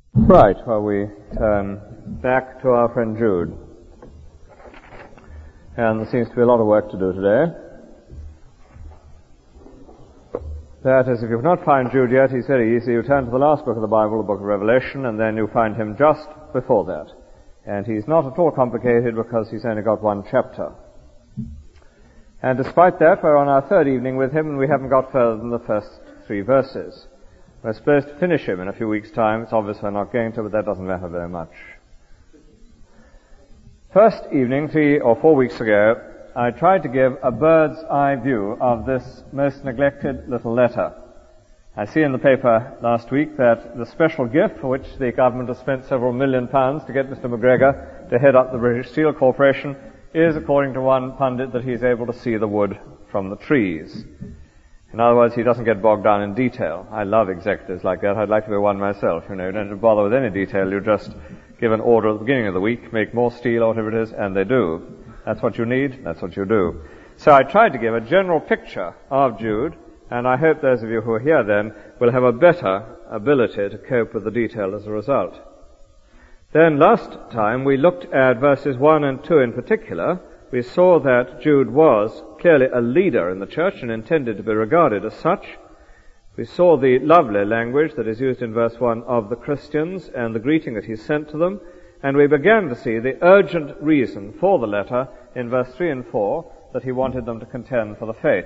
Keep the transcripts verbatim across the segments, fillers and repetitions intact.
Right, well, we turn back to our friend Jude. And there seems to be a lot of work to do today. That is, if you've not found Jude yet, he's very easy. You turn to the last book of the Bible, the book of Revelation, and then you find him just before that. And he's not at all complicated because he's only got one chapter. And despite that, we're on our third evening with him, and we haven't got further than the first three verses. We're supposed to finish him in a few weeks' time. It's obvious we're not going to, but that doesn't matter very much. First evening, three or four weeks ago, I tried to give a bird's eye view of this most neglected little letter. I see in the paper last week that the special gift for which the government has spent several million pounds to get Mister McGregor to head up the British Steel Corporation is, according to one pundit, that he's able to see the wood from the trees. In other words, he doesn't get bogged down in detail. I love executives like that. I'd like to be one myself. You know, you don't have to bother with any detail. You just give an order at the beginning of the week, make more steel or whatever it is, and they do. That's what you need. That's what you do. So I tried to give a general picture of Jude, and I hope those of you who are here then will have a better ability to cope with the detail as a result. Then last time we looked at verses one and two in particular. We saw that Jude was clearly a leader in the church and intended to be regarded as such. We saw the lovely language that is used in verse one of the Christians and the greeting that he sent to them. And we began to see the urgent reason for the letter in verse three and four, that he wanted them to contend for the faith.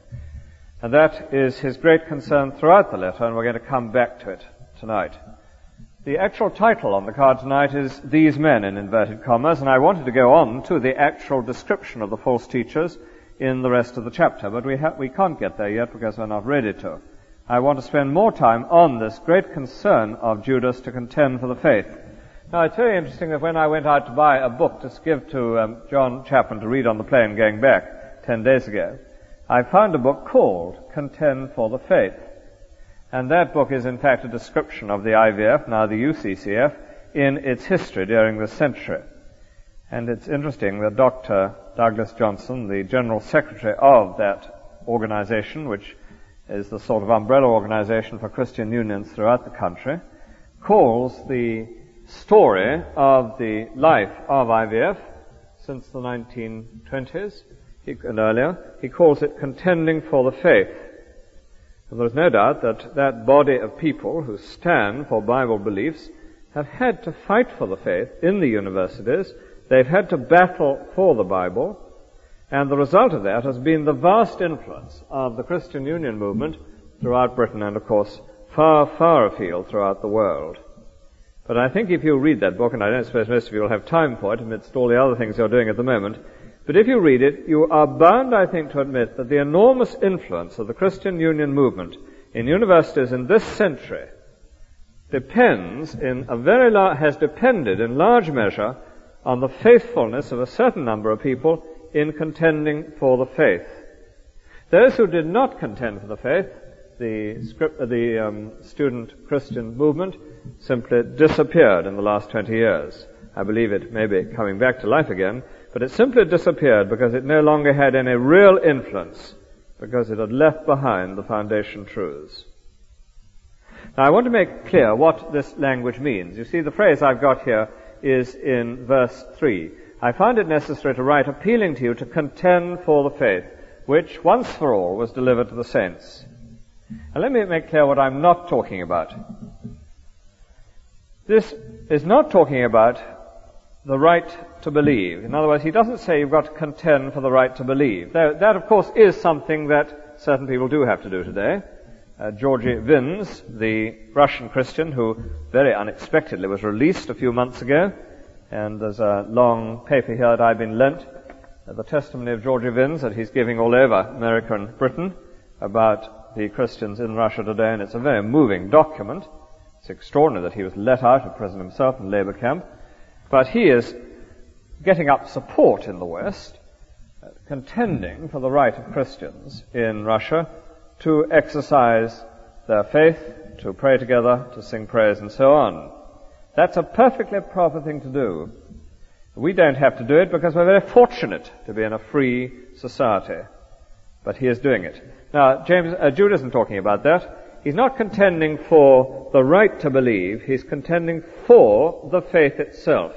And that is his great concern throughout the letter, and we're going to come back to it tonight. The actual title on the card tonight is These Men, in inverted commas, and I wanted to go on to the actual description of the false teachers in the rest of the chapter, but we ha- we can't get there yet because we're not ready to. I want to spend more time on this great concern of Judas to contend for the faith. Now, it's very interesting that when I went out to buy a book to give to um, John Chapman to read on the plane going back ten days ago, I found a book called Contend for the Faith. And that book is in fact a description of the I V F, now the U C C F, in its history during this century. And it's interesting that Doctor Douglas Johnson, the General Secretary of that organization, which is the sort of umbrella organization for Christian unions throughout the country, calls the story of the life of I V F since the nineteen twenties and earlier, he calls it Contending for the Faith. And there is no doubt that that body of people who stand for Bible beliefs have had to fight for the faith in the universities. They've had to battle for the Bible, and the result of that has been the vast influence of the Christian Union movement throughout Britain and, of course, far, far afield throughout the world. But I think if you read that book, and I don't suppose most of you will have time for it amidst all the other things you're doing at the moment, but if you read it, you are bound, I think, to admit that the enormous influence of the Christian Union movement in universities in this century depends in a very large, has depended in large measure on the faithfulness of a certain number of people in contending for the faith. Those who did not contend for the faith, the, script, the um, student Christian movement, simply disappeared in the last twenty years. I believe it may be coming back to life again, but it simply disappeared because it no longer had any real influence, because it had left behind the foundation truths. Now I want to make clear what this language means. You see, the phrase I've got here is in verse three. I find it necessary to write appealing to you to contend for the faith, which once for all was delivered to the saints. And let me make clear what I'm not talking about. This is not talking about the right to believe. In other words, he doesn't say you've got to contend for the right to believe. That, that of course, is something that certain people do have to do today. Uh, Georgy Vins, the Russian Christian who very unexpectedly was released a few months ago, and there's a long paper here that I've been lent, uh, the testimony of Georgy Vins that he's giving all over America and Britain about the Christians in Russia today, and it's a very moving document. It's extraordinary that he was let out of prison himself in labor camp. But he is getting up support in the West, uh, contending for the right of Christians in Russia to exercise their faith, to pray together, to sing praise, and so on. That's a perfectly proper thing to do. We don't have to do it because we're very fortunate to be in a free society. But he is doing it. Now, James, uh, Jude isn't talking about that. he's not contending for the right to believe, he's contending for the faith itself.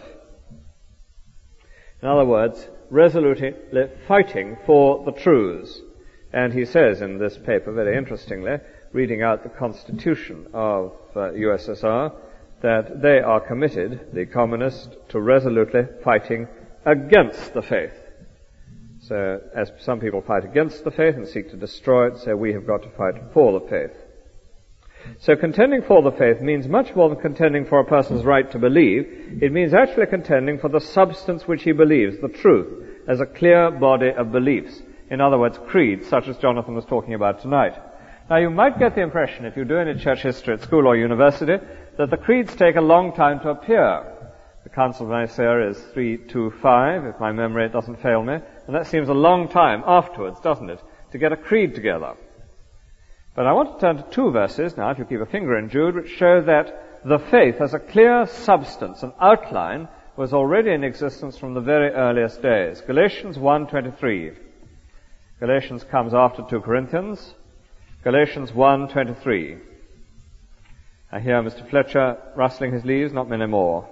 In other words, resolutely fighting for the truths. And he says in this paper, very interestingly, reading out the constitution of uh, U S S R, that they are committed, the communists, to resolutely fighting against the faith. So, as some people fight against the faith and seek to destroy it, so we have got to fight for the faith. So contending for the faith means much more than contending for a person's right to believe. It means actually contending for the substance which he believes, the truth, as a clear body of beliefs. In other words, creeds, such as Jonathan was talking about tonight. Now, you might get the impression, if you do any church history at school or university, that the creeds take a long time to appear. The Council of Nicaea is three twenty-five, if my memory doesn't fail me, and that seems a long time afterwards, doesn't it, to get a creed together. But I want to turn to two verses now, if you keep a finger in Jude, which show that the faith as a clear substance, an outline, was already in existence from the very earliest days. Galatians one twenty-three. Galatians comes after two Corinthians. Galatians one twenty-three. I hear Mister Fletcher rustling his leaves, not many more.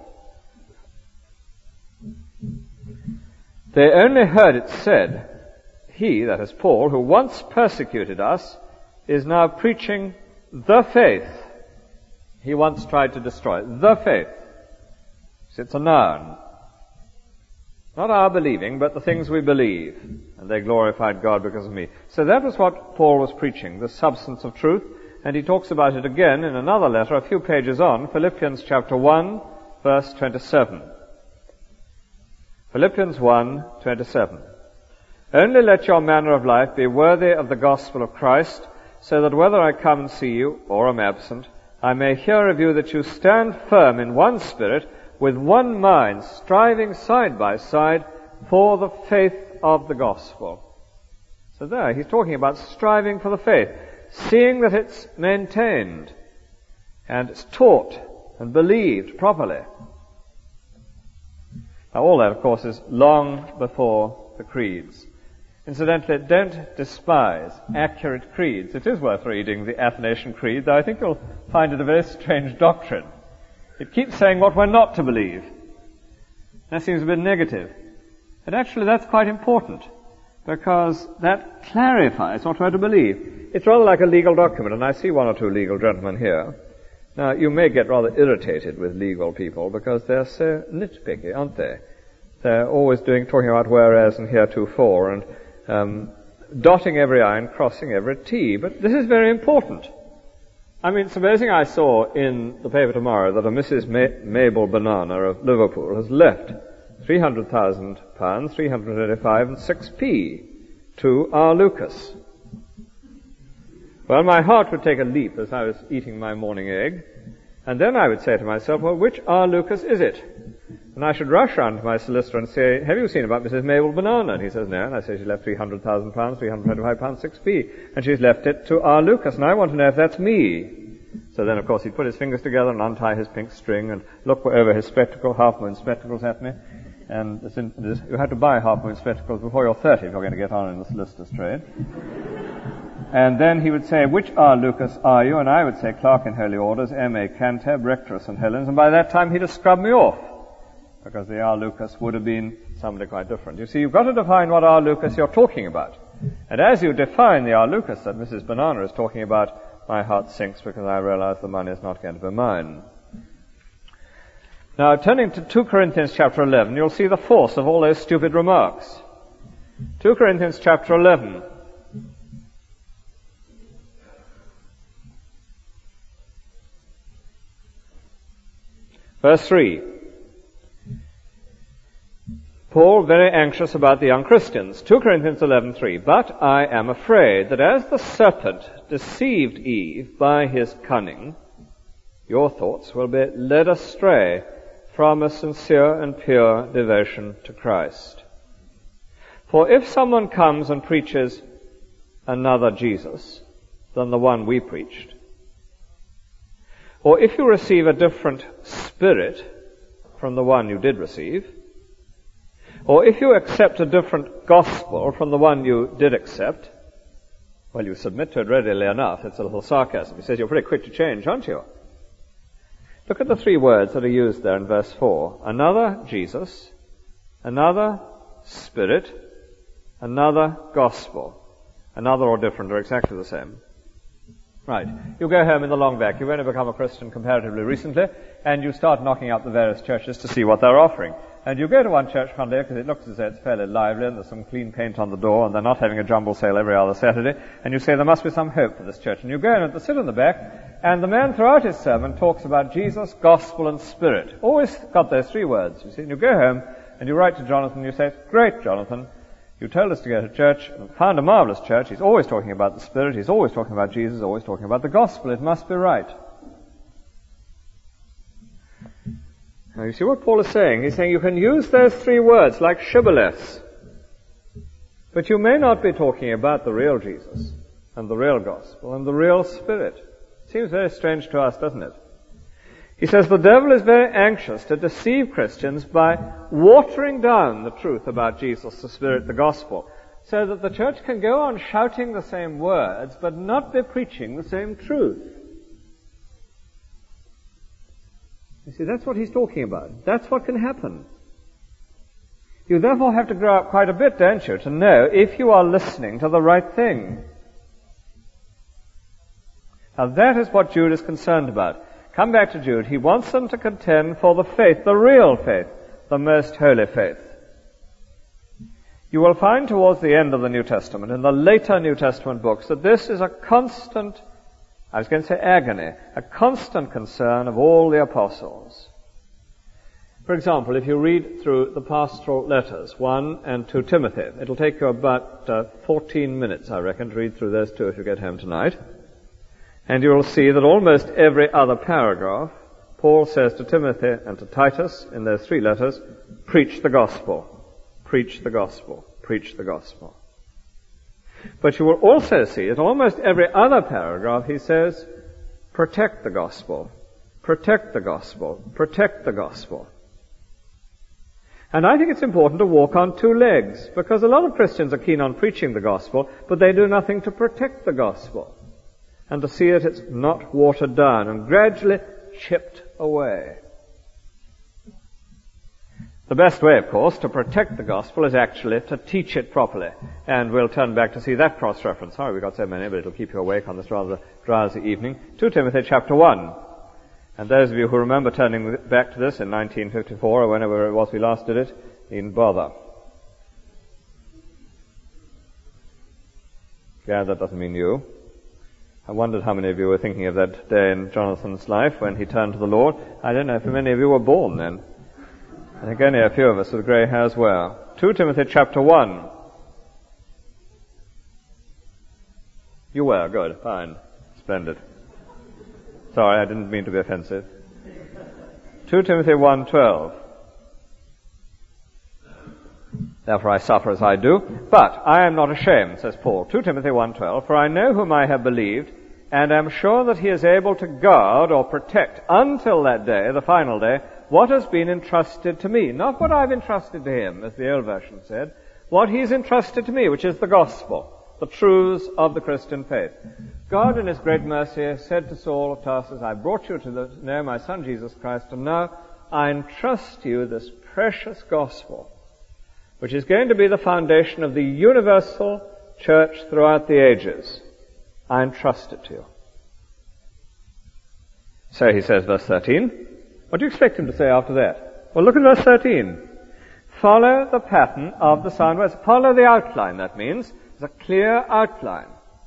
They only heard it said, he, that is Paul, who once persecuted us, is now preaching the faith he once tried to destroy. The faith. It's a noun. Not our believing, but the things we believe. And they glorified God because of me. So that was what Paul was preaching, the substance of truth. And he talks about it again in another letter a few pages on, Philippians chapter one, verse twenty-seven. Philippians one, twenty-seven. Only let your manner of life be worthy of the gospel of Christ, so that whether I come and see you, or am absent, I may hear of you that you stand firm in one spirit, with one mind, striving side by side for the faith of the gospel. So there, he's talking about striving for the faith, seeing that it's maintained, and it's taught and believed properly. Now all that, of course, is long before the creeds. Incidentally, don't despise accurate creeds. It is worth reading the Athanasian Creed, though I think you'll find it a very strange doctrine. It keeps saying what we're not to believe. That seems a bit negative. But actually that's quite important, because that clarifies what we're to believe. It's rather like a legal document, and I see one or two legal gentlemen here. Now, you may get rather irritated with legal people, because they're so nitpicky, aren't they? They're always doing, talking about whereas and heretofore, and um, dotting every I and crossing every T. But this is very important. I mean, supposing I saw in the paper tomorrow that a Missus Ma- Mabel Banana of Liverpool has left three hundred thousand pounds, three hundred eighty-five and six p to R. Lucas. Well, my heart would take a leap as I was eating my morning egg, and then I would say to myself, well, which R. Lucas is it? And I should rush round to my solicitor and say, have you seen about Missus Mabel Banana? And he says, no. And I say, she left three hundred thousand pounds, three hundred twenty-five pounds, six p. And she's left it to R. Lucas, and I want to know if that's me. So then, of course, he'd put his fingers together and untie his pink string and look over his spectacle, half-moon spectacles at me. And it's in, it's, you have to buy half-moon spectacles before you're thirty if you're going to get on in the solicitor's trade. And then he would say, which R. Lucas are you? And I would say, Clerk in Holy Orders, M A Cantab, Rector of Saint Helens. And by that time, he'd have scrubbed me off, because the R. Lucas would have been somebody quite different. You see, you've got to define what R. Lucas you're talking about. And as you define the R. Lucas that Missus Banana is talking about, my heart sinks, because I realize the money is not going to be mine. Now, turning to two Corinthians chapter eleven, you'll see the force of all those stupid remarks. two Corinthians chapter eleven. Verse three. Paul, very anxious about the young Christians. two Corinthians eleven three. But I am afraid that as the serpent deceived Eve by his cunning, your thoughts will be led astray from a sincere and pure devotion to Christ. For if someone comes and preaches another Jesus than the one we preached, or if you receive a different spirit from the one you did receive, or if you accept a different gospel from the one you did accept, Well, you submit to it readily enough. It's a little sarcasm. He says, you're pretty quick to change, aren't you? Look at the three words that are used there in verse four. Another Jesus, another Spirit, another gospel. Another or different are exactly the same. Right. You go home in the long back. You've only become a Christian comparatively recently, and you start knocking up the various churches to see what they're offering. And you go to one church one day because it looks as though it's fairly lively and there's some clean paint on the door and they're not having a jumble sale every other Saturday. And you say there must be some hope for this church. And you go in and sit in the back, and the man throughout his sermon talks about Jesus, gospel, and Spirit. Always got those three words, you see. And you go home and you write to Jonathan and you say, great, Jonathan, you told us to go to church, found a marvelous church. He's always talking about the Spirit. He's always talking about Jesus, always talking about the gospel. It must be right. Now, you see what Paul is saying? He's saying you can use those three words like shibboleths, but you may not be talking about the real Jesus and the real gospel and the real Spirit. Seems very strange to us, doesn't it? He says the devil is very anxious to deceive Christians by watering down the truth about Jesus, the Spirit, the gospel, so that the church can go on shouting the same words but not be preaching the same truth. You see, that's what he's talking about. That's what can happen. You therefore have to grow up quite a bit, don't you, to know if you are listening to the right thing. Now that is what Jude is concerned about. Come back to Jude. He wants them to contend for the faith, the real faith, the most holy faith. You will find towards the end of the New Testament, in the later New Testament books, that this is a constant, I was going to say agony, a constant concern of all the apostles. For example, if you read through the pastoral letters, one and two Timothy, it'll take you about uh, fourteen minutes, I reckon, to read through those two if you get home tonight. And you will see that almost every other paragraph, Paul says to Timothy and to Titus in those three letters, preach the gospel, preach the gospel, preach the gospel. But you will also see that almost every other paragraph he says, protect the gospel, protect the gospel, protect the gospel. And I think it's important to walk on two legs, because a lot of Christians are keen on preaching the gospel, but they do nothing to protect the gospel, and to see that it's not watered down and gradually chipped away. The best way, of course, to protect the gospel is actually to teach it properly. And we'll turn back to see that cross-reference. Sorry we've got so many, but it'll keep you awake on this rather drowsy evening. Second Timothy chapter one. And those of you who remember turning back to this in nineteen fifty-four, or whenever it was we last did it, needn't bother. Yeah, that doesn't mean you. I wondered how many of you were thinking of that day in Jonathan's life when he turned to the Lord. I don't know if many of you were born then. I think only a few of us with grey hairs were. Second Timothy chapter one. You were, good, fine, splendid. Sorry, I didn't mean to be offensive. Second Timothy one twelve. Therefore I suffer as I do, but I am not ashamed, says Paul. Second Timothy one twelve, for I know whom I have believed, and am sure that he is able to guard or protect until that day, the final day, what has been entrusted to me. Not what I've entrusted to him, as the old version said, what he's entrusted to me, which is the gospel, the truths of the Christian faith. God in his great mercy said to Saul of Tarsus, I brought you to the, know my son Jesus Christ, and now I entrust to you this precious gospel, which is going to be the foundation of the universal church throughout the ages. I entrust it to you. So he says, verse thirteen. What do you expect him to say after that? Well, look at verse thirteen. Follow the pattern of the sound words. Follow the outline, that means. It's a clear outline.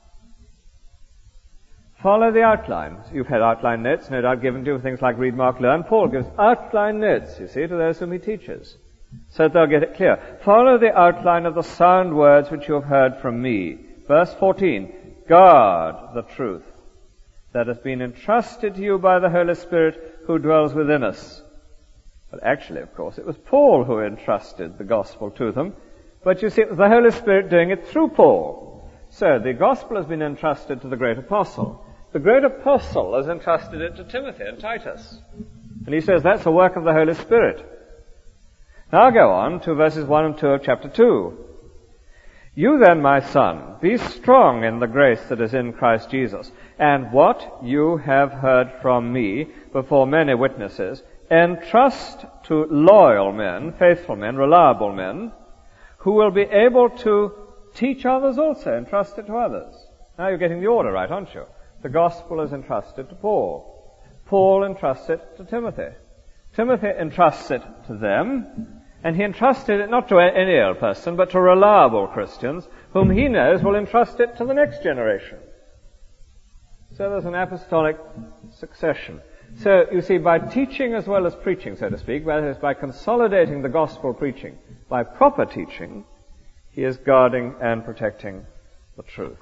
Follow the outline. You've had outline notes, no doubt, given to you, things like Read, Mark, Learn. Paul gives outline notes, you see, to those whom he teaches, so that they'll get it clear. Follow the outline of the sound words which you have heard from me. Verse fourteen. Guard the truth that has been entrusted to you by the Holy Spirit who dwells within us. But actually, of course, it was Paul who entrusted the gospel to them. But you see, it was the Holy Spirit doing it through Paul. So the gospel has been entrusted to the great apostle. The great apostle has entrusted it to Timothy and Titus. And he says that's the work of the Holy Spirit. Now go on to verses one and two of chapter two. You then, my son, be strong in the grace that is in Christ Jesus, and what you have heard from me before many witnesses, entrust to loyal men, faithful men, reliable men, who will be able to teach others also, entrust it to others. Now you're getting the order right, aren't you? The gospel is entrusted to Paul. Paul entrusts it to Timothy. Timothy entrusts it to them, and he entrusted it not to any old person, but to reliable Christians, whom he knows will entrust it to the next generation. So there's an apostolic succession. So, you see, by teaching as well as preaching, so to speak, that is, by consolidating the gospel preaching, by proper teaching, he is guarding and protecting the truth.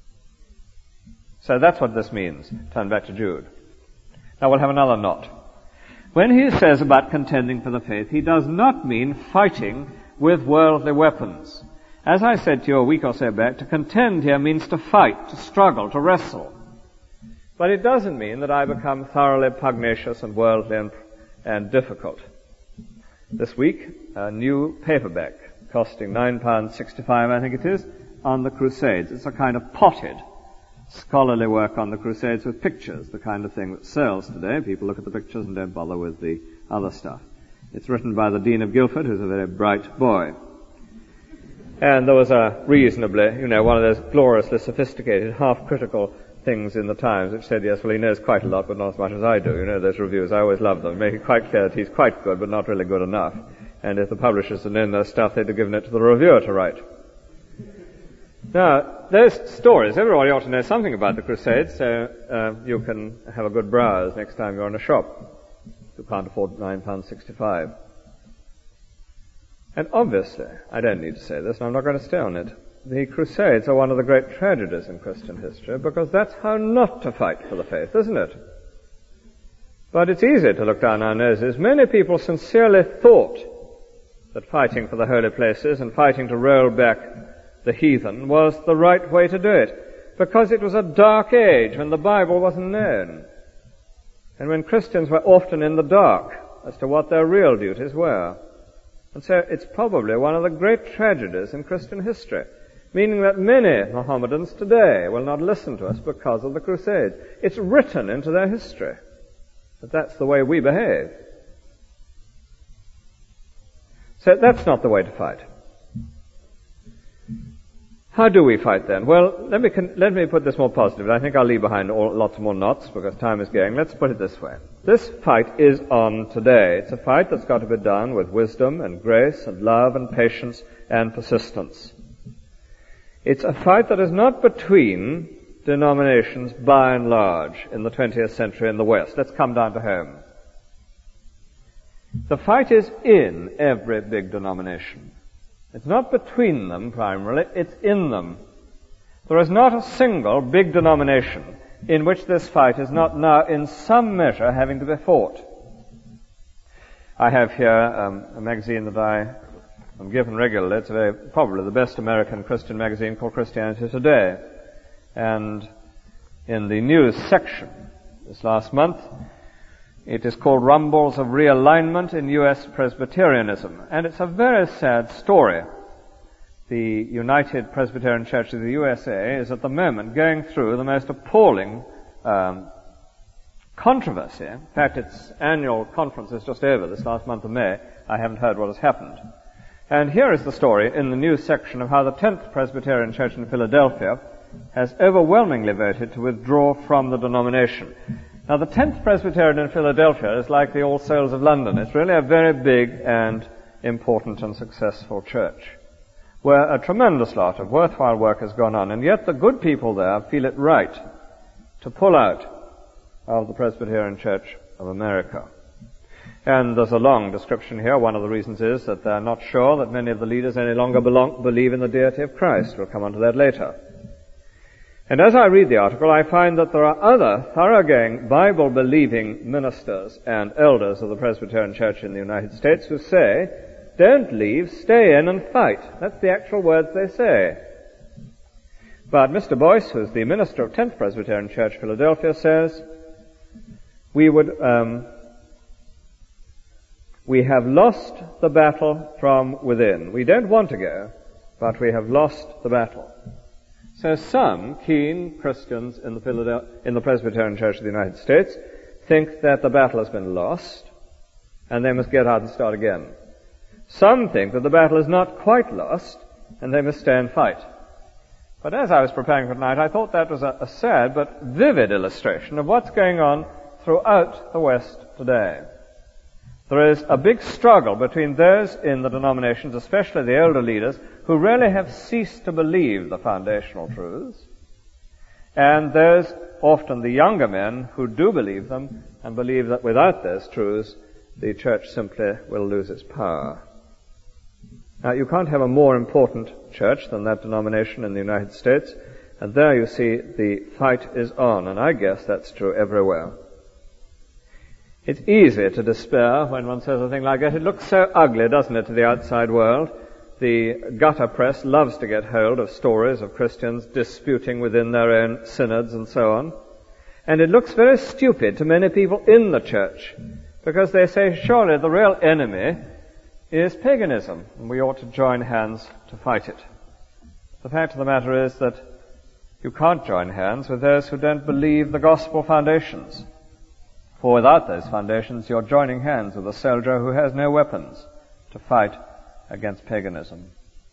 So that's what this means. Turn back to Jude. Now we'll have another knot. When he says about contending for the faith, he does not mean fighting with worldly weapons. As I said to you a week or so back, to contend here means to fight, to struggle, to wrestle. But it doesn't mean that I become thoroughly pugnacious and worldly and, and difficult. This week, a new paperback costing nine pounds sixty-five, I think it is, on the Crusades. It's a kind of potted scholarly work on the Crusades with pictures, the kind of thing that sells today. People look at the pictures and don't bother with the other stuff. It's written by the Dean of Guildford, who's a very bright boy. And there was a reasonably, you know, one of those gloriously sophisticated, half-critical things in the Times which said, yes, well, he knows quite a lot, but not as much as I do. You know, those reviews, I always love them. Make it quite clear that he's quite good, but not really good enough. And if the publishers had known their stuff, they'd have given it to the reviewer to write. Now, those stories, everybody ought to know something about the Crusades, so uh, you can have a good browse next time you're in a shop. You can't afford nine pounds sixty-five. And obviously, I don't need to say this, and I'm not going to stay on it, the Crusades are one of the great tragedies in Christian history, because that's how not to fight for the faith, isn't it? But it's easy to look down our noses. Many people sincerely thought that fighting for the holy places and fighting to roll back the heathen was the right way to do it, because it was a dark age when the Bible wasn't known, and when Christians were often in the dark as to what their real duties were. And so it's probably one of the great tragedies in Christian history, meaning that many Mohammedans today will not listen to us because of the Crusades. It's written into their history that that's the way we behave. So that's not the way to fight. How do we fight then? Well, let me con- let me put this more positively. I think I'll leave behind all, lots more knots because time is going. Let's put it this way. This fight is on today. It's a fight that's got to be done with wisdom and grace and love and patience and persistence. It's a fight that is not between denominations by and large in the twentieth century in the West. Let's come down to home. The fight is in every big denomination. It's not between them primarily, it's in them. There is not a single big denomination in which this fight is not now in some measure having to be fought. I have here um, a magazine that I am given regularly. It's very, probably the best American Christian magazine called Christianity Today. And in the news section this last month, it is called Rumbles of Realignment in U S Presbyterianism. And it's a very sad story. The United Presbyterian Church of the U S A is at the moment going through the most appalling um, controversy. In fact, its annual conference is just over this last month of May. I haven't heard what has happened. And here is the story in the news section of how the tenth Presbyterian Church in Philadelphia has overwhelmingly voted to withdraw from the denomination. Now, the tenth Presbyterian in Philadelphia is like the All Souls of London. It's really a very big and important and successful church, where a tremendous lot of worthwhile work has gone on, and yet the good people there feel it right to pull out of the Presbyterian Church of America. And there's a long description here. One of the reasons is that they're not sure that many of the leaders any longer belong, believe in the deity of Christ. We'll come on to that later. And as I read the article, I find that there are other thoroughgoing, Bible-believing ministers and elders of the Presbyterian Church in the United States who say, don't leave, stay in and fight. That's the actual words they say. But Mister Boyce, who's the minister of tenth Presbyterian Church, Philadelphia, says, we would, um, we have lost the battle from within. We don't want to go, but we have lost the battle. So some keen Christians in the, Philadel- in the Presbyterian Church of the United States think that the battle has been lost and they must get out and start again. Some think that the battle is not quite lost and they must stay and fight. But as I was preparing for tonight, I thought that was a, a sad but vivid illustration of what's going on throughout the West today. There is a big struggle between those in the denominations, especially the older leaders, who really have ceased to believe the foundational truths, and those, often the younger men, who do believe them and believe that without those truths, the church simply will lose its power. Now, you can't have a more important church than that denomination in the United States, and there you see the fight is on, and I guess that's true everywhere. It's easy to despair when one says a thing like that. It looks so ugly, doesn't it, to the outside world? The gutter press loves to get hold of stories of Christians disputing within their own synods and so on. And it looks very stupid to many people in the church, because they say, surely the real enemy is paganism, and we ought to join hands to fight it. The fact of the matter is that you can't join hands with those who don't believe the gospel foundations. For without those foundations, you're joining hands with a soldier who has no weapons to fight against paganism.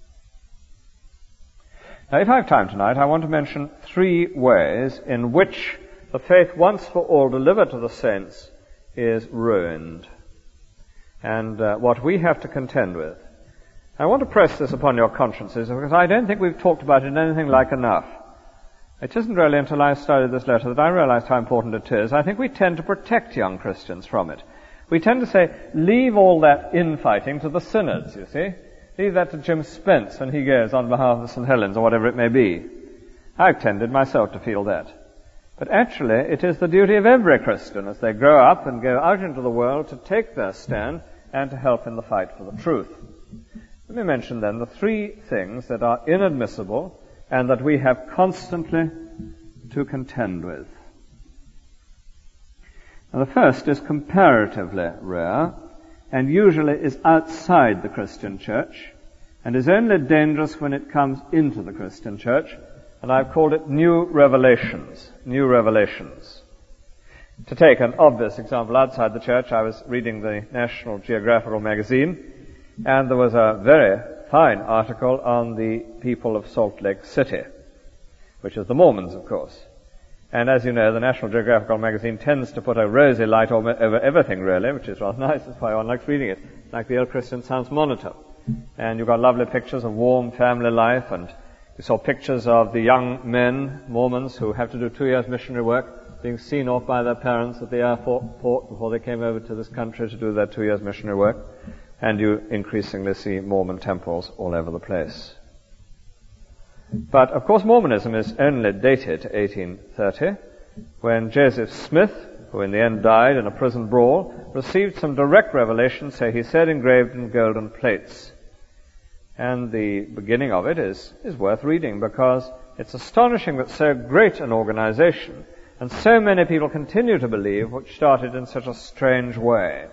Now, if I have time tonight, I want to mention three ways in which the faith once for all delivered to the saints is ruined, and uh, what we have to contend with. I want to press this upon your consciences because I don't think we've talked about it anything like enough. It isn't really until I studied this letter that I realized how important it is. I think we tend to protect young Christians from it. We tend to say, leave all that infighting to the synods, you see. Leave that to Jim Spence when he goes on behalf of Saint Helens or whatever it may be. I've tended myself to feel that. But actually, it is the duty of every Christian as they grow up and go out into the world to take their stand and to help in the fight for the truth. Let me mention then the three things that are inadmissible and that we have constantly to contend with. Now, the first is comparatively rare and usually is outside the Christian church and is only dangerous when it comes into the Christian church, and I've called it new revelations. New revelations. To take an obvious example outside the church, I was reading the National Geographical magazine, and there was a very fine article on the people of Salt Lake City, which is the Mormons, of course. And as you know, the National Geographical magazine tends to put a rosy light over everything, really, which is rather nice. That's why one likes reading it, like the Old Christian Science Monitor. And you've got lovely pictures of warm family life, and you saw pictures of the young men, Mormons, who have to do two years missionary work, being seen off by their parents at the airport before they came over to this country to do their two years missionary work. And you increasingly see Mormon temples all over the place. But, of course, Mormonism is only dated to eighteen thirty, when Joseph Smith, who in the end died in a prison brawl, received some direct revelation, so he said, engraved in golden plates. And the beginning of it is, is worth reading, because it's astonishing that so great an organization and so many people continue to believe, which started in such a strange way.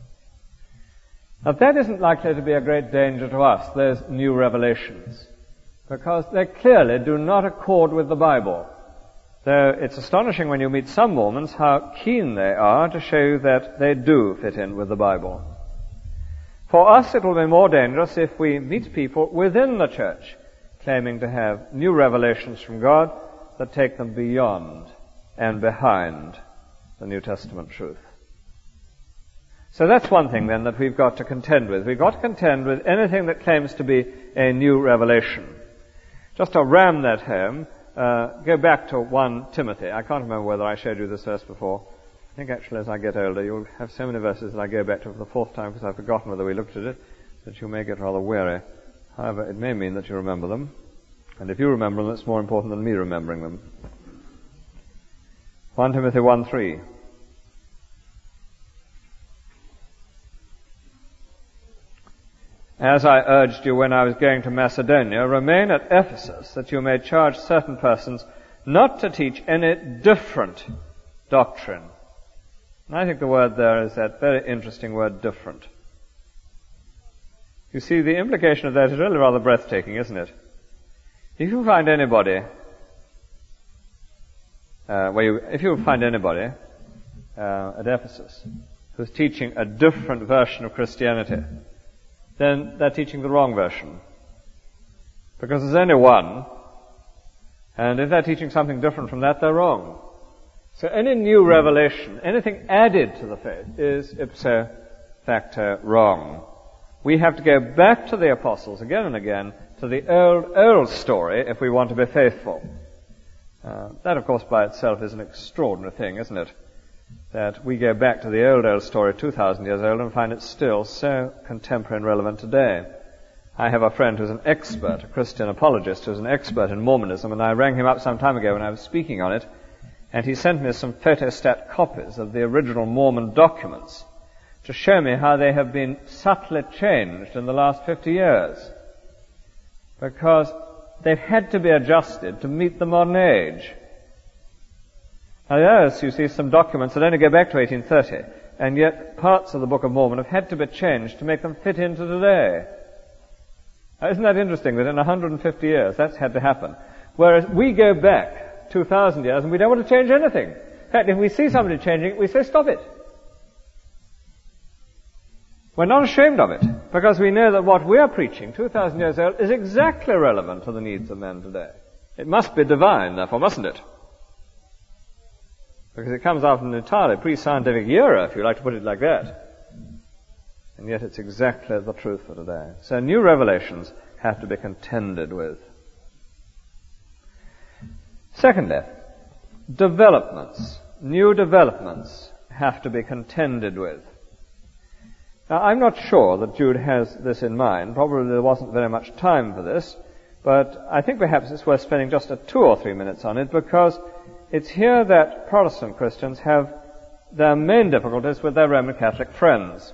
Now, that isn't likely to be a great danger to us, those new revelations, because they clearly do not accord with the Bible. Though it's astonishing when you meet some Mormons how keen they are to show that they do fit in with the Bible. For us, it will be more dangerous if we meet people within the church claiming to have new revelations from God that take them beyond and behind the New Testament truth. So that's one thing then that we've got to contend with. We've got to contend with anything that claims to be a new revelation. Just to ram that home, uh, go back to First Timothy. I can't remember whether I showed you this verse before. I think actually as I get older you'll have so many verses that I go back to for the fourth time because I've forgotten whether we looked at it, that you may get rather weary. However, it may mean that you remember them. And if you remember them, it's more important than me remembering them. First Timothy one three. As I urged you when I was going to Macedonia, remain at Ephesus, that you may charge certain persons not to teach any different doctrine. And I think the word there is that very interesting word, different. You see, the implication of that is really rather breathtaking, isn't it? If you find anybody, uh, where you, if you find anybody uh, at Ephesus who's teaching a different version of Christianity, then they're teaching the wrong version. Because there's only one, and if they're teaching something different from that, they're wrong. So any new revelation, anything added to the faith, is ipso facto wrong. We have to go back to the apostles again and again, to the old, old story, if we want to be faithful. Uh, that, of course, by itself is an extraordinary thing, isn't it? That we go back to the old, old story, two thousand years old, and find it still so contemporary and relevant today. I have a friend who's an expert, a Christian apologist, who's an expert in Mormonism, and I rang him up some time ago when I was speaking on it, and he sent me some photostat copies of the original Mormon documents to show me how they have been subtly changed in the last fifty years. Because they've had to be adjusted to meet the modern age. Now there's, you see, some documents that only go back to eighteen thirty, and yet parts of the Book of Mormon have had to be changed to make them fit into today. Now, isn't that interesting that in one hundred fifty years that's had to happen? Whereas we go back two thousand years and we don't want to change anything. In fact, if we see somebody changing it, we say, stop it. We're not ashamed of it, because we know that what we are preaching two thousand years old is exactly relevant to the needs of men today. It must be divine, therefore, mustn't it? Because it comes out of an entirely pre-scientific era, if you like to put it like that. And yet it's exactly the truth for today. So new revelations have to be contended with. Secondly, developments. New developments have to be contended with. Now, I'm not sure that Jude has this in mind. Probably there wasn't very much time for this, but I think perhaps it's worth spending just a two or three minutes on it, because it's here that Protestant Christians have their main difficulties with their Roman Catholic friends.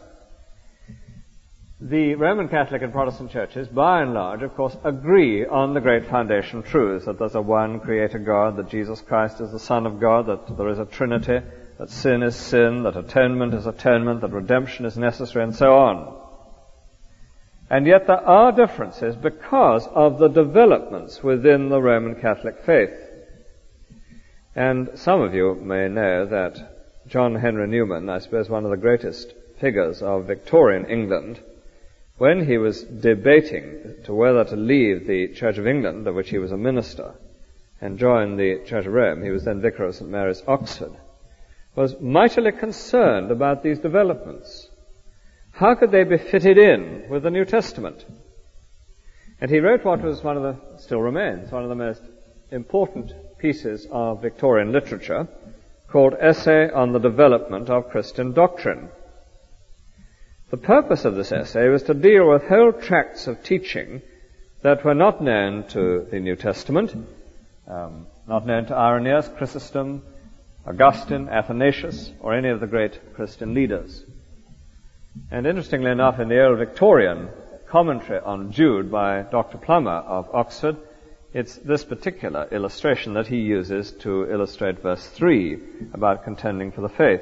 The Roman Catholic and Protestant churches, by and large, of course, agree on the great foundation truths, that there's a one creator God, that Jesus Christ is the Son of God, that there is a Trinity, that sin is sin, that atonement is atonement, that redemption is necessary, and so on. And yet there are differences because of the developments within the Roman Catholic faith. And some of you may know that John Henry Newman, I suppose one of the greatest figures of Victorian England, when he was debating to whether to leave the Church of England, of which he was a minister, and join the Church of Rome, he was then Vicar of Saint Mary's, Oxford, was mightily concerned about these developments. How could they be fitted in with the New Testament? And he wrote what was one of the, still remains, one of the most important pieces of Victorian literature, called Essay on the Development of Christian Doctrine. The purpose of this essay was to deal with whole tracts of teaching that were not known to the New Testament, um, not known to Irenaeus, Chrysostom, Augustine, Athanasius, or any of the great Christian leaders. And interestingly enough, in the old Victorian commentary on Jude by Doctor Plummer of Oxford, it's this particular illustration that he uses to illustrate verse three about contending for the faith.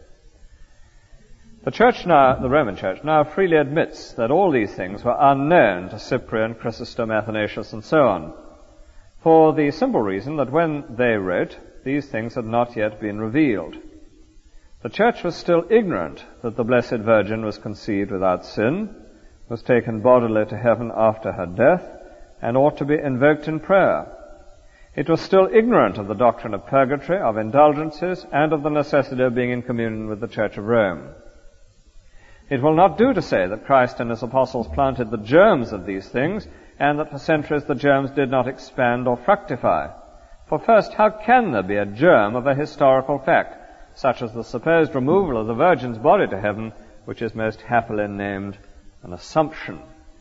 The church now, the Roman Church, now freely admits that all these things were unknown to Cyprian, Chrysostom, Athanasius, and so on, for the simple reason that when they wrote, these things had not yet been revealed. The church was still ignorant that the Blessed Virgin was conceived without sin, was taken bodily to heaven after her death, and ought to be invoked in prayer. It was still ignorant of the doctrine of purgatory, of indulgences, and of the necessity of being in communion with the Church of Rome. It will not do to say that Christ and his apostles planted the germs of these things, and that for centuries the germs did not expand or fructify. For first, how can there be a germ of a historical fact, such as the supposed removal of the Virgin's body to heaven, which is most happily named an assumption?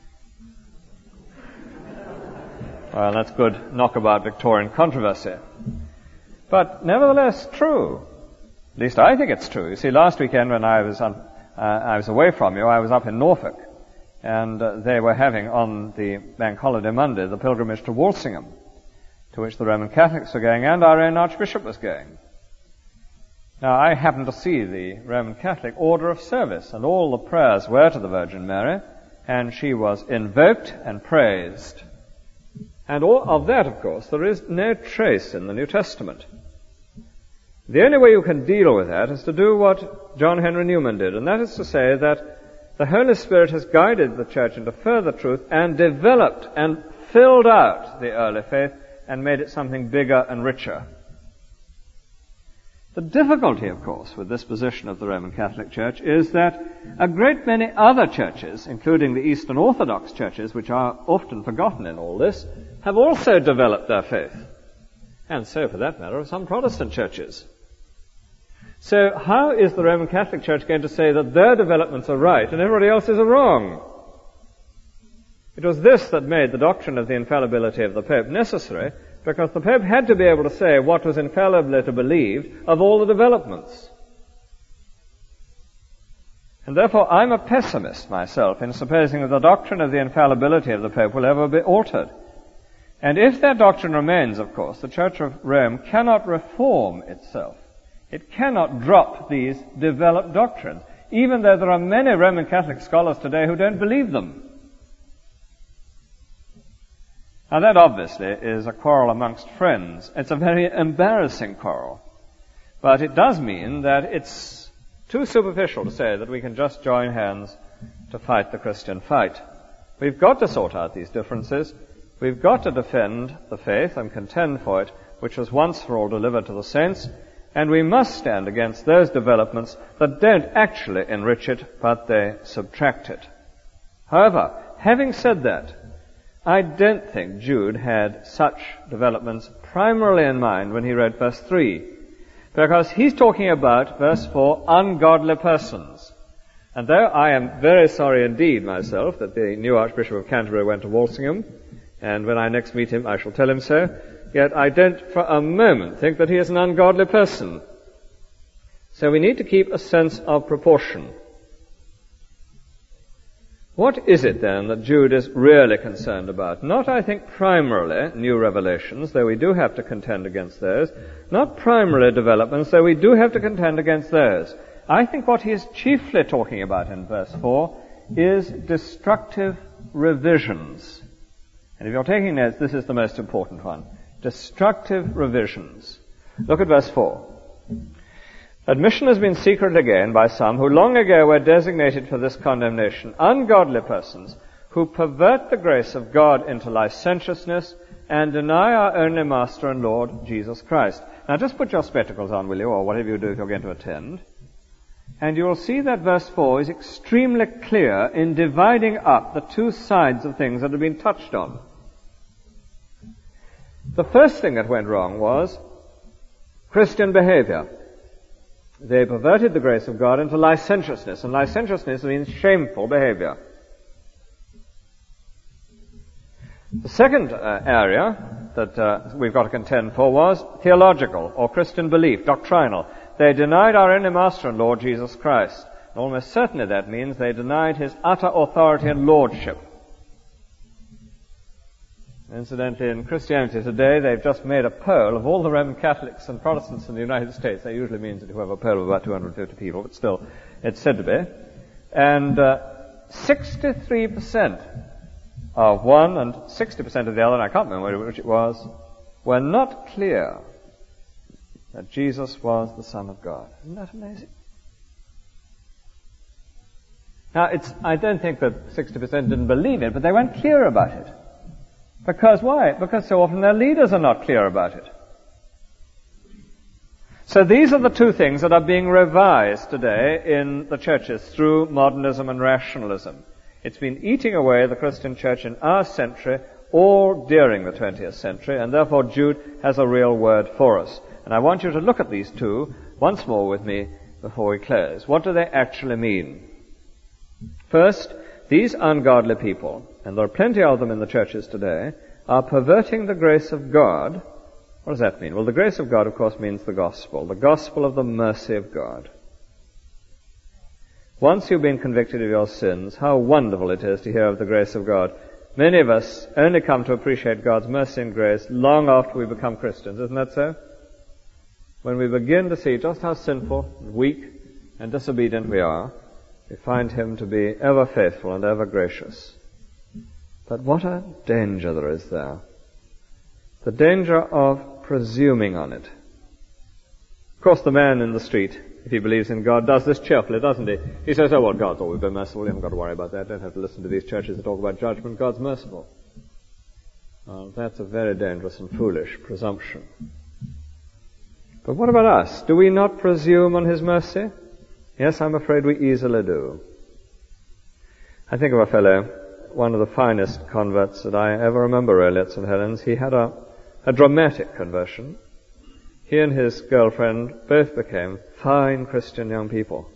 Well, that's good knockabout Victorian controversy. But nevertheless true. At least I think it's true. You see, last weekend when I was on, uh, I was away from you, I was up in Norfolk, and uh, they were having on the Bank Holiday Monday the pilgrimage to Walsingham, to which the Roman Catholics were going, and our own Archbishop was going. Now, I happened to see the Roman Catholic order of service, and all the prayers were to the Virgin Mary, and she was invoked and praised. And all of that, of course, there is no trace in the New Testament. The only way you can deal with that is to do what John Henry Newman did, and that is to say that the Holy Spirit has guided the church into further truth and developed and filled out the early faith and made it something bigger and richer. The difficulty, of course, with this position of the Roman Catholic Church is that a great many other churches, including the Eastern Orthodox churches, which are often forgotten in all this, have also developed their faith. And so, for that matter, some Protestant churches. So how is the Roman Catholic Church going to say that their developments are right and everybody else's are wrong? It was this that made the doctrine of the infallibility of the Pope necessary, because the Pope had to be able to say what was infallibly to believe of all the developments. And therefore I'm a pessimist myself in supposing that the doctrine of the infallibility of the Pope will ever be altered. And if that doctrine remains, of course, the Church of Rome cannot reform itself. It cannot drop these developed doctrines, even though there are many Roman Catholic scholars today who don't believe them. Now that obviously is a quarrel amongst friends. It's a very embarrassing quarrel. But it does mean that it's too superficial to say that we can just join hands to fight the Christian fight. We've got to sort out these differences. We've got to defend the faith and contend for it, which was once for all delivered to the saints, and we must stand against those developments that don't actually enrich it, but they subtract it. However, having said that, I don't think Jude had such developments primarily in mind when he wrote verse three, because he's talking about, verse four, ungodly persons. And though I am very sorry indeed myself that the new Archbishop of Canterbury went to Walsingham, and when I next meet him I shall tell him so, yet I don't for a moment think that he is an ungodly person. So we need to keep a sense of proportion. What is it then that Jude is really concerned about? Not, I think, primarily new revelations, though we do have to contend against those. Not primarily developments, though we do have to contend against those. I think what he is chiefly talking about in verse four is destructive revisions. And if you're taking notes, this is the most important one. Destructive revisions. Look at verse four. Admission has been secreted again by some who long ago were designated for this condemnation, ungodly persons who pervert the grace of God into licentiousness and deny our only Master and Lord, Jesus Christ. Now just put your spectacles on, will you, or whatever you do if you're going to attend. And you will see that verse four is extremely clear in dividing up the two sides of things that have been touched on. The first thing that went wrong was Christian behavior. They perverted the grace of God into licentiousness, and licentiousness means shameful behavior. The second uh, area that uh, we've got to contend for was theological or Christian belief, doctrinal. They denied our only Master and Lord Jesus Christ. And almost certainly that means they denied his utter authority and lordship. Incidentally, in Christianity today, they've just made a poll of all the Roman Catholics and Protestants in the United States. That usually means that you have a poll of about two hundred fifty people, but still, it's said to be. And uh, sixty-three percent of one and sixty percent of the other, and I can't remember which it was, were not clear that Jesus was the Son of God. Isn't that amazing? Now, it's, I don't think that sixty percent didn't believe it, but they weren't clear about it. Because why? Because so often their leaders are not clear about it. So these are the two things that are being revised today in the churches through modernism and rationalism. It's been eating away the Christian church in our century all during the twentieth century, and therefore Jude has a real word for us. And I want you to look at these two once more with me before we close. What do they actually mean? First, these ungodly people, and there are plenty of them in the churches today, are perverting the grace of God. What does that mean? Well, the grace of God, of course, means the gospel, the gospel of the mercy of God. Once you've been convicted of your sins, how wonderful it is to hear of the grace of God. Many of us only come to appreciate God's mercy and grace long after we become Christians. Isn't that so? When we begin to see just how sinful, and weak, and disobedient we are, We find him to be ever faithful and ever gracious. But what a danger there is there. The danger of presuming on it. Of course, the man in the street, if he believes in God, does this cheerfully, doesn't he? He says, oh, well, God's always been merciful. You haven't got to worry about that. Don't have to listen to these churches that talk about judgment. God's merciful. Well, that's a very dangerous and foolish presumption. But what about us? Do we not presume on his mercy? Yes, I'm afraid we easily do. I think of a fellow, one of the finest converts that I ever remember really at Saint Helens. He had a, a dramatic conversion. He and his girlfriend both became fine Christian young people.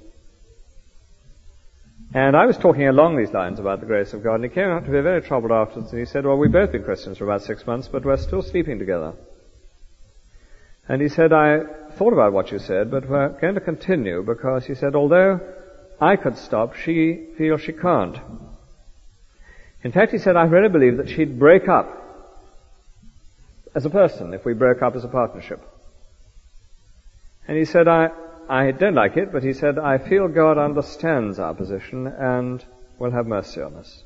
And I was talking along these lines about the grace of God, and he came out to be very troubled afterwards, and he said, well, we've both been Christians for about six months, but we're still sleeping together. And he said, I thought about what you said, but we're going to continue, because he said, although I could stop, she feels she can't. In fact, he said, I really believe that she'd break up as a person if we broke up as a partnership. And he said, I, I don't like it, but he said, I feel God understands our position and will have mercy on us.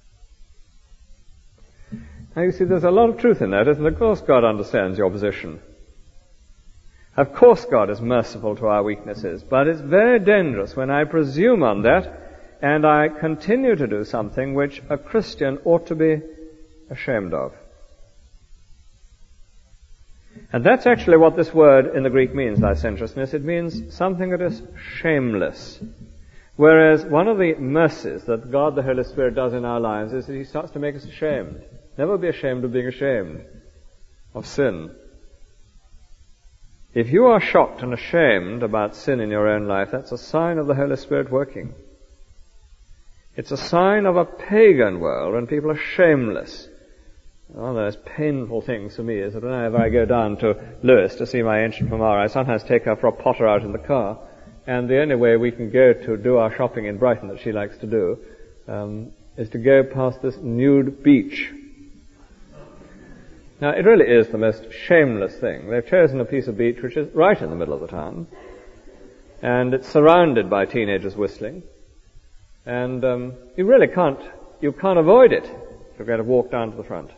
Now you see, there's a lot of truth in that, isn't there? Of course God understands your position. Of course God is merciful to our weaknesses, but it's very dangerous when I presume on that and I continue to do something which a Christian ought to be ashamed of. And that's actually what this word in the Greek means, licentiousness. It means something that is shameless. Whereas one of the mercies that God the Holy Spirit does in our lives is that he starts to make us ashamed. Never be ashamed of being ashamed of sin. If you are shocked and ashamed about sin in your own life, that's a sign of the Holy Spirit working. It's a sign of a pagan world when people are shameless. One of those painful things for me is that whenever I go down to Lewis to see my ancient mamma, I sometimes take her for a potter out in the car, and the only way we can go to do our shopping in Brighton that she likes to do um, is to go past this nude beach. Now, it really is the most shameless thing. They've chosen a piece of beach which is right in the middle of the town, and it's surrounded by teenagers whistling, and um, you really can't, you can't avoid it if you're going to walk down to the front.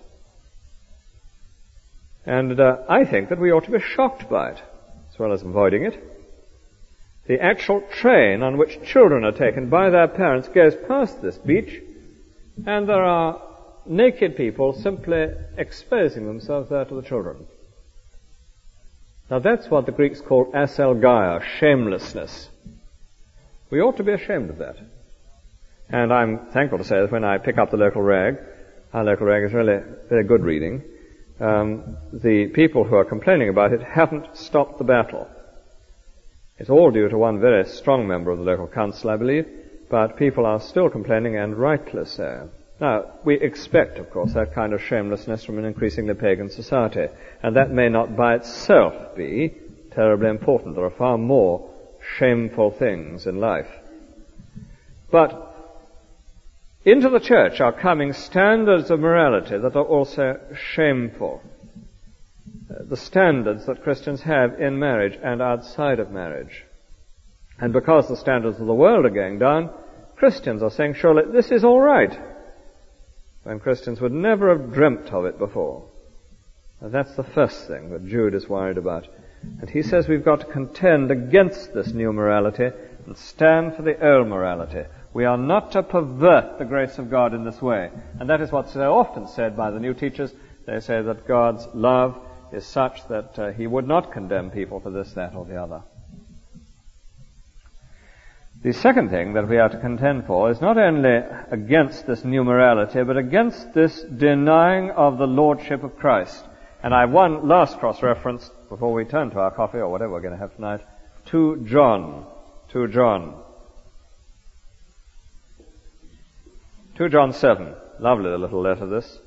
And uh, I think that we ought to be shocked by it, as well as avoiding it. The actual train on which children are taken by their parents goes past this beach, and there are naked people simply exposing themselves there to the children. Now that's what the Greeks call aselgaia, shamelessness. We ought to be ashamed of that. And I'm thankful to say that when I pick up the local rag, our local rag is really very good reading, um, the people who are complaining about it haven't stopped the battle. It's all due to one very strong member of the local council, I believe, but people are still complaining, and rightly so. Now, we expect, of course, that kind of shamelessness from an increasingly pagan society, and that may not by itself be terribly important. There are far more shameful things in life. But into the church are coming standards of morality that are also shameful. The standards that Christians have in marriage and outside of marriage. And because the standards of the world are going down, Christians are saying, surely this is all right, when Christians would never have dreamt of it before. And that's the first thing that Jude is worried about. And he says we've got to contend against this new morality and stand for the old morality. We are not to pervert the grace of God in this way. And that is what's so often said by the new teachers. They say that God's love is such that uh, he would not condemn people for this, that, or the other. The second thing that we are to contend for is not only against this new morality, but against this denying of the lordship of Christ. And I have one last cross-reference before we turn to our coffee or whatever we're going to have tonight, to John. To John. to John seven. Lovely little letter, this.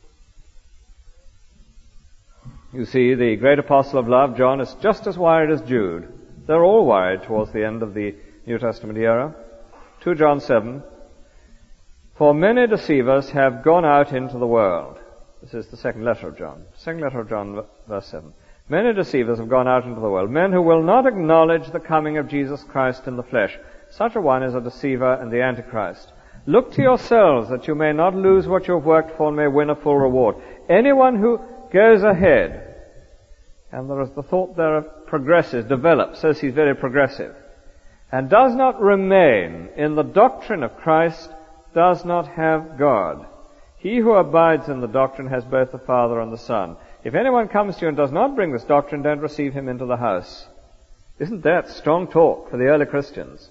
You see, the great apostle of love, John, is just as worried as Jude. They're all worried towards the end of the New Testament era. to John seven. For many deceivers have gone out into the world. This is the second letter of John. Second letter of John, verse seven. Many deceivers have gone out into the world, men who will not acknowledge the coming of Jesus Christ in the flesh. Such a one is a deceiver and the Antichrist. Look to yourselves that you may not lose what you have worked for and may win a full reward. Anyone who goes ahead, and there is the thought there of progresses, develops, says he's very progressive, and does not remain in the doctrine of Christ, does not have God. He who abides in the doctrine has both the Father and the Son. If anyone comes to you and does not bring this doctrine, don't receive him into the house. Isn't that strong talk for the early Christians?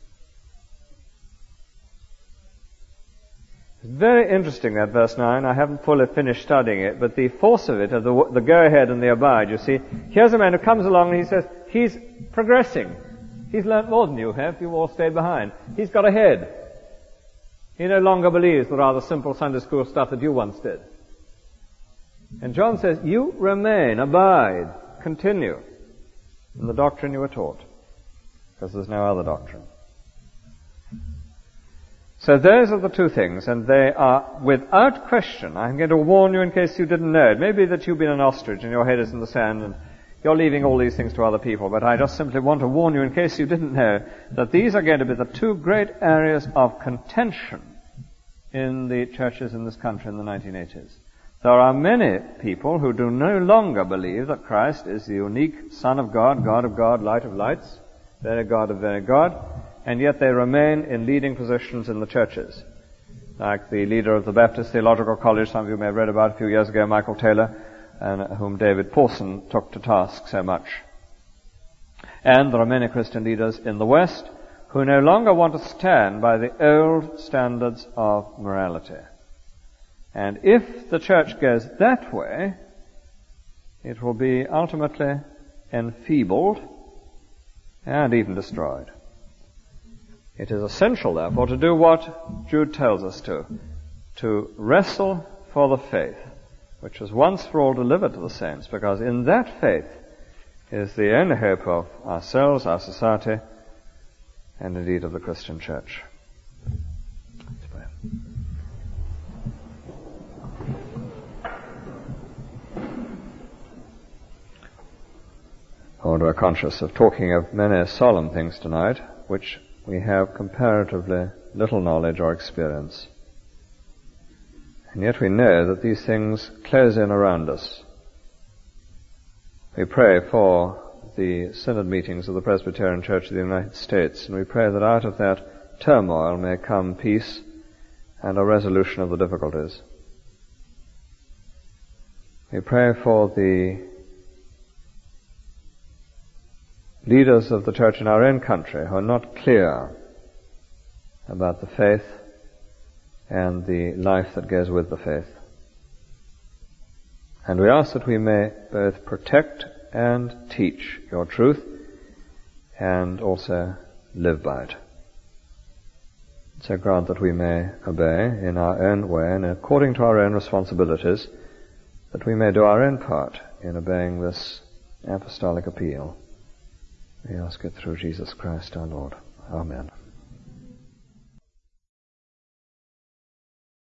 It's very interesting, that verse nine. I haven't fully finished studying it, but the force of it, of the, the go-ahead and the abide, you see. Here's a man who comes along and he says, he's progressing. He's learnt more than you have. You've all stayed behind. He's got ahead. He no longer believes the rather simple Sunday school stuff that you once did. And John says, you remain, abide, continue in the doctrine you were taught, because there's no other doctrine. So those are the two things, and they are without question. I'm going to warn you in case you didn't know it. Maybe that you've been an ostrich and your head is in the sand and you're leaving all these things to other people, but I just simply want to warn you in case you didn't know that these are going to be the two great areas of contention in the churches in this country in the nineteen eighties. There are many people who do no longer believe that Christ is the unique Son of God, God of God, light of lights, very God of very God, and yet they remain in leading positions in the churches. Like the leader of the Baptist Theological College, some of you may have read about a few years ago, Michael Taylor, and whom David Pawson took to task so much. And there are many Christian leaders in the West who no longer want to stand by the old standards of morality. And if the church goes that way, it will be ultimately enfeebled and even destroyed. It is essential, therefore, to do what Jude tells us to, to wrestle for the faith, which was once for all delivered to the saints, because in that faith is the only hope of ourselves, our society, and indeed of the Christian church. Let's pray. Lord, we're conscious of talking of many solemn things tonight, which we have comparatively little knowledge or experience. And yet we know that these things close in around us. We pray for the synod meetings of the Presbyterian Church of the United States, and we pray that out of that turmoil may come peace and a resolution of the difficulties. We pray for the leaders of the church in our own country who are not clear about the faith and the life that goes with the faith. And we ask that we may both protect and teach your truth and also live by it. So grant that we may obey in our own way and according to our own responsibilities, that we may do our own part in obeying this apostolic appeal. We ask it through Jesus Christ our Lord. Amen.